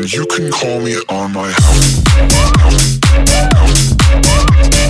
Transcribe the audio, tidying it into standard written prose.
and you can call me on my house.